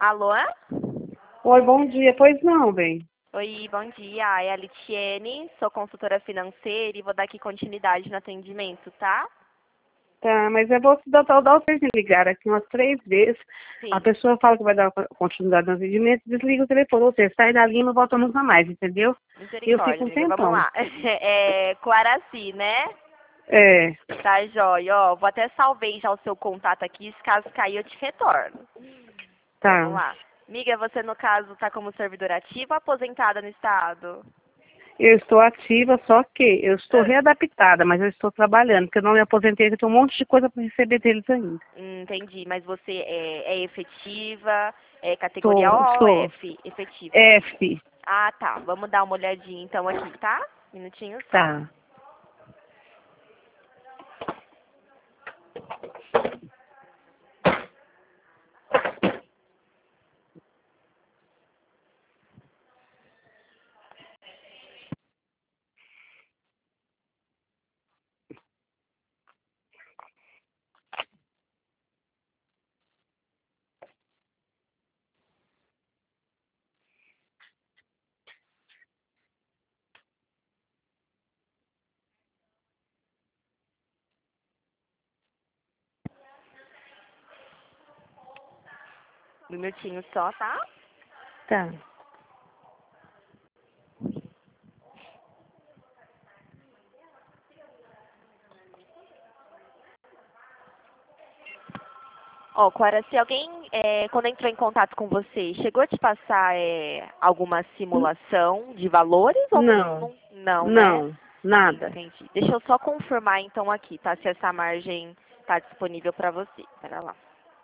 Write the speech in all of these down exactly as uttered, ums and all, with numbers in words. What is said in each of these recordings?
Alô? Oi, bom dia. Pois não, bem. Oi, bom dia. É a Litiene, sou consultora financeira e vou dar aqui continuidade no atendimento, tá? Tá, mas é bom dar da vocês me ligaram aqui umas três vezes. A Sim, pessoa fala que vai dar continuidade no atendimento, desliga o telefone. Ou seja, sai da linha e não volta nunca mais, entendeu? E eu misericórdia, fico um amiga. Vamos tempão. lá. É Coaraci, né? É, Tá, jóia. Ó, vou até salvei já o seu contato aqui. Se caso cair, eu te retorno. Vamos tá. lá. Amiga, você no caso tá como servidora ativa ou aposentada no estado? Eu estou ativa, só que eu estou Ah, readaptada, mas eu estou trabalhando, porque eu não me aposentei, eu tenho um monte de coisa para receber deles ainda. hum, entendi. Mas você é, é efetiva? É categoria Sou, O ou sou. F? Efetiva. F. Ah, tá. Vamos dar uma olhadinha então aqui, tá? Minutinho só. Tá. Um minutinho só, tá? Tá. Ó, Clara, se alguém, é, quando entrou em contato com você, chegou a te passar é, alguma N- simulação de valores ou não, Não. não, não, né? Não. Nada. Entendi. Deixa eu só confirmar então aqui, tá? Se essa margem tá disponível para você. Pera lá.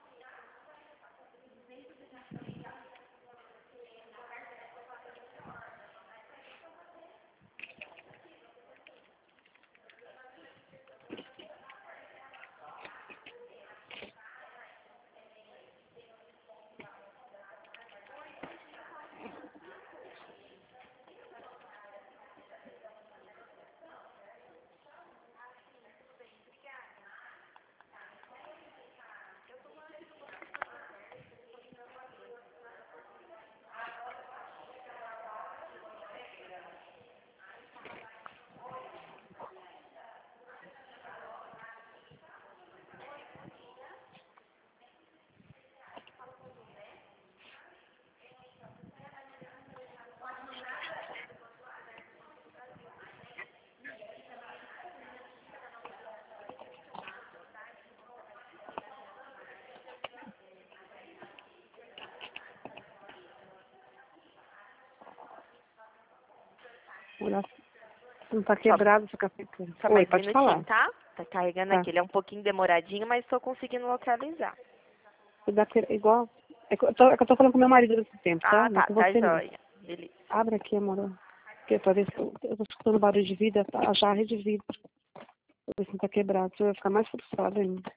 Olha, não tá Só, quebrado esse café. só Oi, mais um pode minutinho, falar. tá? Tá carregando Tá. aqui. Ele é um pouquinho demoradinho, mas estou conseguindo localizar. Você dá que- igual. É que eu tô, é que eu tô falando com meu marido nesse tempo, tá? Ah, Não é tá. com Tá você, não. jóia. Beleza. Abre aqui, amor. Porque pra ver se eu, eu tô escutando barulho de vida, tá? A jarra de vidro. Pra ver se não tá quebrado. Você vai ficar mais frustrado ainda.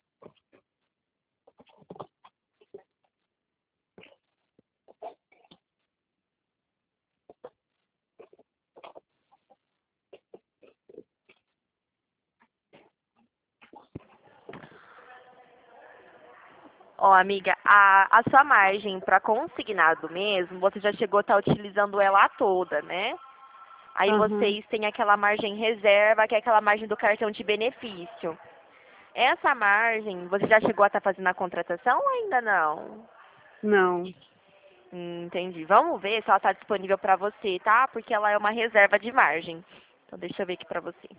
Ó, amiga, a, a sua margem para consignado mesmo, você já chegou a estar utilizando ela toda, né? Aí Aham. vocês têm aquela margem reserva, que é aquela margem do cartão de benefício. Essa margem, você já chegou a estar fazendo a contratação ou ainda não? Não. Hum, entendi. Vamos ver se ela está disponível para você, tá? Porque ela é uma reserva de margem. Então deixa eu ver aqui para você.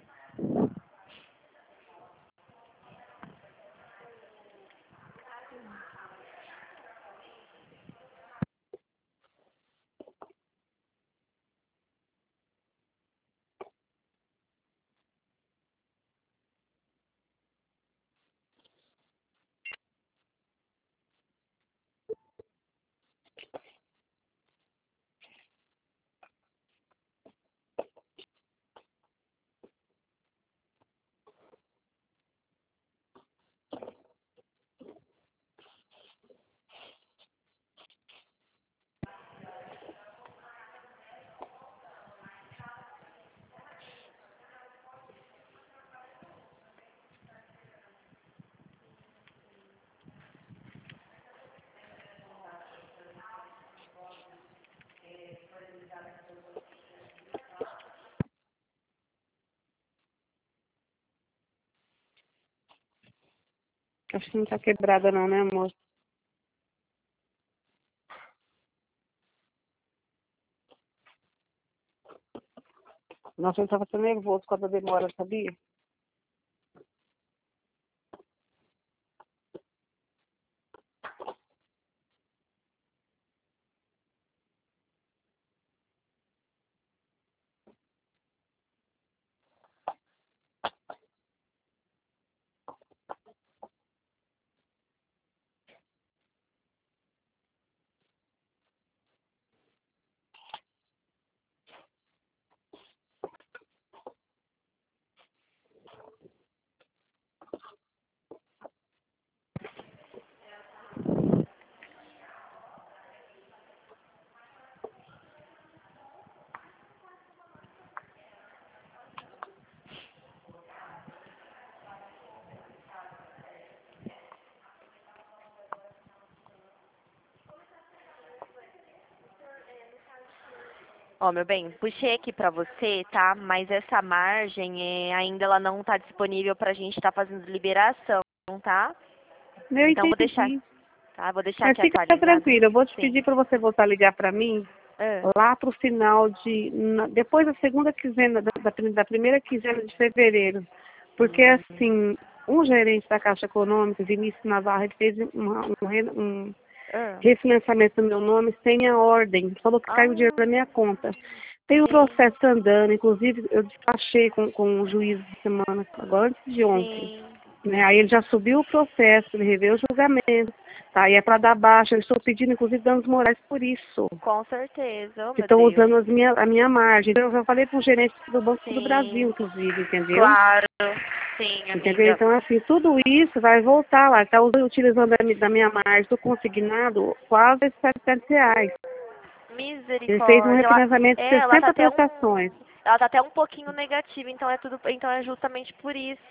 Acho que não tá quebrada não, né, amor? Nossa, eu tava tão nervoso com a demora, sabia? Ó, meu bem, puxei aqui pra você, tá? Mas essa margem é, ainda ela não tá disponível pra gente estar fazendo liberação, tá? Eu Então vou deixar, entendi. tá? Vou deixar Mas aqui fica atualizado. tranquila, eu vou te Sim. pedir para você voltar a ligar para mim Ah, lá pro final de... na- depois da segunda quinzena, da, da prim- da primeira quinzena de fevereiro. Porque, hum, assim, um gerente da Caixa Econômica, Vinícius Navarro, ele fez uma- um, re- um ah, refinanciamento no meu nome sem a ordem. Falou que ah, caiu o dinheiro da minha conta. Tem um sim, processo andando, inclusive eu despachei com, com o juiz de semana, agora antes de ontem. sim, Né? Aí ele já subiu o processo, ele reveu o julgamento, tá? E é para dar baixa, eu estou pedindo, inclusive, danos morais por isso, com certeza, oh, que meu estão Deus. usando as minha, a minha margem. Então, eu já falei com o gerente do Banco do Brasil, Sim, inclusive, entendeu? claro, sim, Entendeu? amiga. Então, assim, tudo isso vai voltar lá. Está utilizando da mi- da minha margem do consignado quase setecentos reais. Ele fez um Misericórdia. Ela, refinanciamento de é, ela tá sessenta até prestações. um, ela tá até um pouquinho negativa, então é tudo, então é justamente por isso.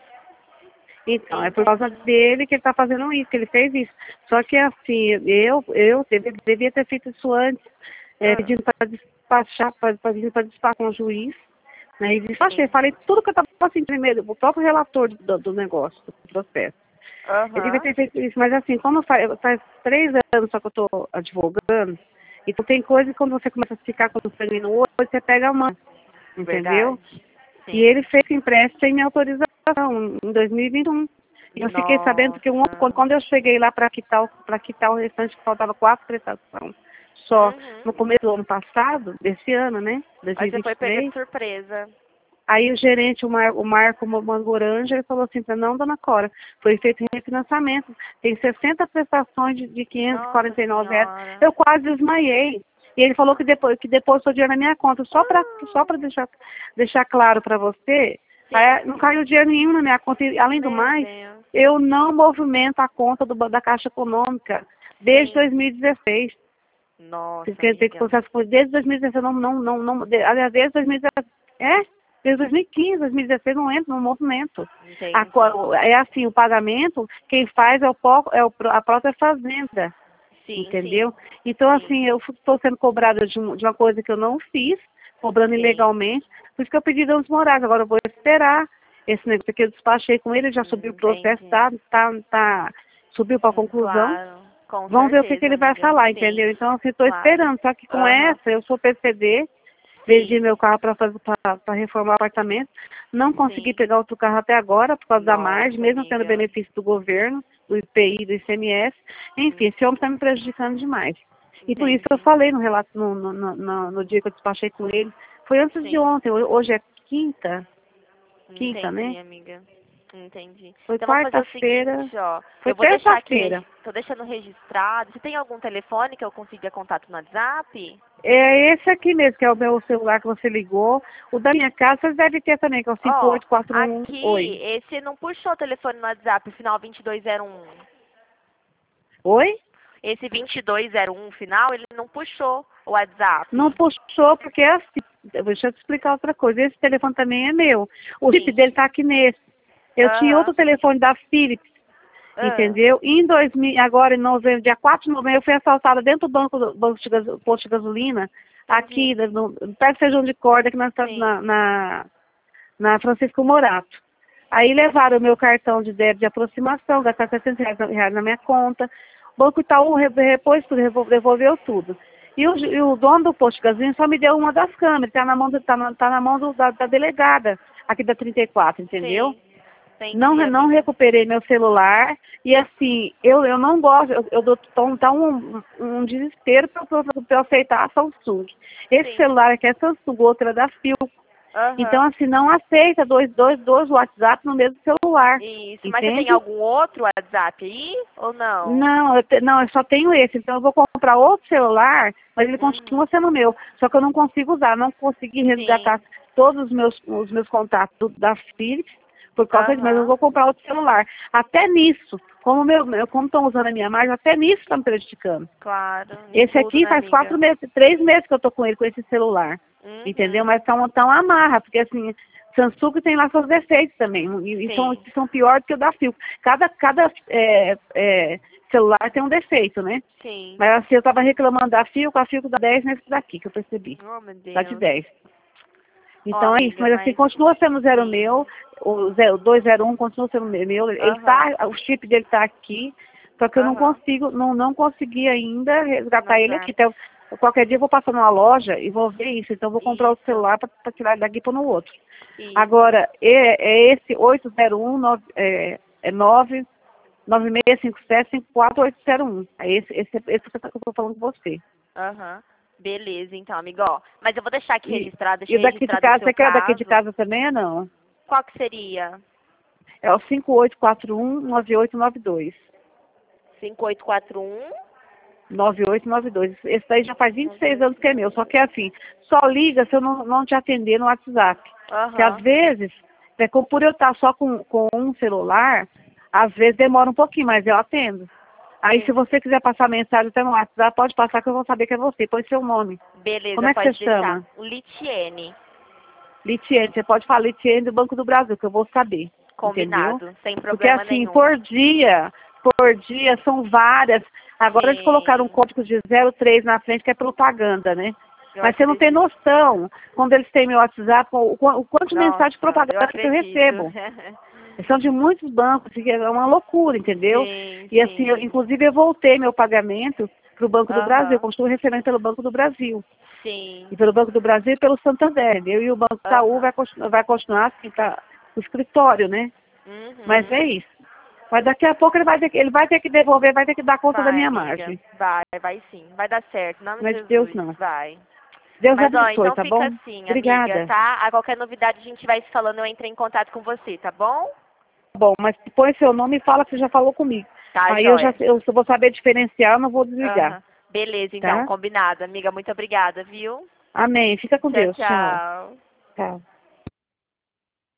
Então, é por causa Entendi. dele que ele está fazendo isso, que ele fez isso. Só que, assim, eu, eu deve- devia ter feito isso antes, é, Ah, pedindo para despachar, pra, pedindo para despachar com o juiz, né? E despachei, sim. falei tudo que eu estava assim, primeiro, o próprio relator do, do negócio, do processo. Eu devia Aham. ter feito isso, mas assim, como faz, faz três anos só que eu estou advogando, então tem coisas que quando você começa a ficar com o sangue no olho, você pega a mão, entendeu? Verdade. E ele Sim. fez empréstimo sem minha autorização em dois mil e vinte e um. E vinte e um. E eu fiquei sabendo que um, quando Nossa. quando eu cheguei lá para quitar, para quitar o restante, que faltava quatro prestações só Uhum. no começo do ano passado, desse ano, né? Aí você foi pega de dois mil e vinte e três. surpresa. Aí o gerente, o, Mar, o Marco Mangoranja, ele falou assim, não, dona Cora, foi feito refinanciamento, tem sessenta prestações de, de quinhentos e Nossa quarenta e nove reais. senhora. Eu quase desmaiei. E ele falou que depois que depois o dinheiro na minha conta, só para só para deixar, deixar claro para você, aí, Sim. não caiu dinheiro nenhum na minha conta. E, além do Meu mais, Deus. eu não movimento a conta do, da Caixa Econômica desde Sim. dois mil e dezesseis. Nossa, Quer dizer que o amiga. processo foi desde dois mil e dezesseis, não, não, não, não de, aliás, desde dois mil e dezesseis, é? Desde dois mil e quinze, dois mil e dezesseis não entra no movimento. A Entendi. co- é assim, o pagamento, quem faz é, o, pó- é o, pró- a própria fazenda, Sim, sim. entendeu? Então, Sim. assim, eu estou sendo cobrada de, um- de uma coisa que eu não fiz, cobrando Sim. ilegalmente, por isso que eu pedi danos morais. Agora eu vou esperar esse negócio que eu despachei com ele, já subiu Hum, o processo, entendi. tá, tá, tá, subiu para a Hum, conclusão. claro. Com Vamos ver o que, que certeza, ele vai amiga. falar, Sim. entendeu? Então, assim, estou Claro. esperando. Só que com Aham. essa, eu sou P C D, vendi Sim. meu carro para fazer para reformar o apartamento. Não consegui Sim. pegar outro carro até agora por causa da margem, Nossa, mesmo tendo amiga. benefício do governo, do I P I, do I C M S. Enfim, Hum, esse homem está me prejudicando demais. E por isso que eu entendi. falei no relato, no, no, no, no- no dia que eu despachei com ele. Foi antes de Sim. ontem, hoje é quinta, quinta, Entendi, né? amiga. Entendi. Foi Então vamos fazer o quarta-feira, seguinte, ó. foi Eu vou deixar aqui, terça-feira. regi- tô deixando registrado. Você tem algum telefone que eu consiga contato no WhatsApp? É esse aqui mesmo, que é o meu celular que você ligou. O da minha casa, vocês devem ter também, que é o cinco Ó, oito quatro um. aqui, Oi. esse não puxou o telefone no WhatsApp, final vinte e dois zero um. Oi? Esse vinte e dois zero um final, ele não puxou o WhatsApp. Não puxou, porque é assim. Deixa eu te explicar outra coisa. Esse telefone também é meu. O chip Sim. dele tá aqui nesse. Eu tinha outro Aham. telefone da Philips, Ah, entendeu? E em dois mil, agora em novembro, dia quatro de novembro, eu fui assaltada dentro do banco do banco de gaso- posto de gasolina, aqui, entendi. no, perto do Feijão de Corda, aqui na, Sim. na, na, na Francisco Morato. Aí levaram o meu cartão de débito de aproximação, gastaram setecentos reais, reais na minha conta. O Banco Itaú repôs tudo, devolveu tudo. E o, e o dono do posto de gasolina só me deu uma das câmeras, está na mão, do, tá na, tá na mão do, da, da delegada, aqui da trinta e quatro, entendeu? Sim. Entendi, Não, não amiga. recuperei meu celular e assim, eu, eu não gosto, eu, eu dou então, tá um, um desespero para eu aceitar a Samsung. Esse Sim. celular aqui é Samsung, o outro é da Philips. Aham. Então, assim, não aceita dois, dois, dois WhatsApp no mesmo celular. Isso. Mas você tem Entende? algum outro WhatsApp aí ou não? Não, eu te- não, eu só tenho esse. Então, eu vou comprar outro celular, mas ele Uhum. continua sendo meu. Só que eu não consigo usar, não consegui resgatar Sim. todos os meus, os meus contatos do- da Philips, por causa disso, mas eu Aham. vou comprar outro celular. Até nisso, como meu, meu- como estão usando a minha margem, até nisso está me prejudicando. Claro. Em Esse tudo, aqui né, faz amiga? quatro meses, três meses que eu tô com ele, com esse celular. Entendeu? Uhum. Mas tá uma, tá uma amarra, porque assim, Samsung tem lá seus defeitos também. E, e são, Sim. são piores que o da Philips. Cada, cada é, é, celular tem um defeito, né? Sim. Mas assim, eu tava reclamando da Philips, a Philips dá dez nesse daqui, que eu percebi. Oh, meu Tá de Deus. dez. Ó, Então é isso, amiga, mas assim, mas... continua sendo zero Sim. meu, o zero- dois zero um continua sendo meu, ele Aham. tá, o chip dele tá aqui, só que eu não Aham. consigo, não, não consegui ainda resgatar Mas ele é. aqui. Então, qualquer dia eu vou passar numa loja e vou ver isso, então eu vou comprar outro Isso. celular para tirar ele daqui para no outro. Isso. Agora, é, é esse oito zero um nove, é, é nove nove seis cinco sete cinco quatro oito zero um. É esse, esse, esse que eu tô falando com você. Aham. Beleza, então, amigo. Ó, mas eu vou deixar aqui E, registrado, e deixei o daqui de registrado o casa, seu você quer daqui de caso. casa também ou não? Qual que seria? É o cinco oito quatro um nove oito nove dois. cinco oito quatro um. nove oito nove dois. Esse daí já faz vinte e seis anos que é meu. Só que é assim, só liga se eu não, não te atender no WhatsApp. Que às Aham. vezes, é, como por eu estar só com, com um celular, às vezes demora um pouquinho, mas eu atendo. Aí Sim. se você quiser passar mensagem até no WhatsApp, pode passar que eu vou saber que é você. Põe seu nome. Como Beleza, é que você pode deixar. chama? O Litiene. Litiene. Você pode falar Litiene do Banco do Brasil, que eu vou saber. Entendeu? Combinado, sem Porque problema assim, nenhum. por dia, por dia são várias. Agora eles colocaram um Sim. código de zero três na frente, que é propaganda, né? Eu Mas você não tem acredito. noção, quando eles têm meu WhatsApp, o, qu- o quanto de mensagem de Nossa, eu propaganda que eu acredito. recebo. São de muitos bancos, assim, é uma loucura, entendeu? Sim, E assim, eu, sim. inclusive eu voltei meu pagamento para o Banco do Brasil, eu Aham. continuo recebendo pelo Banco do Brasil. Sim. E pelo Banco do Brasil e pelo Santander. Eu e o Banco Itaú Aham. vai, continu- vai continuar assim, tá, o escritório, né? Mas é Uhum. isso. Mas daqui a pouco ele vai ter que, ele vai ter que devolver, vai ter que dar conta da Vai, minha amiga. margem. Vai, vai sim. Vai dar certo. Em nome Não de é de Deus, Jesus. não. Vai. Deus Mas, ó, abençoe, então tá fica bom? assim, amiga, Obrigada. tá? A qualquer novidade a gente vai se falando, eu entro em contato com você, tá bom? Bom, mas põe seu nome e fala que você já falou comigo. Tá, Aí eu já joia. eu vou saber diferenciar, eu não vou desligar, Aham. Beleza, então, tá? combinado. Amiga, muito obrigada, viu? Amém. Fica com Tchau, Deus. Tchau. tchau. Tchau.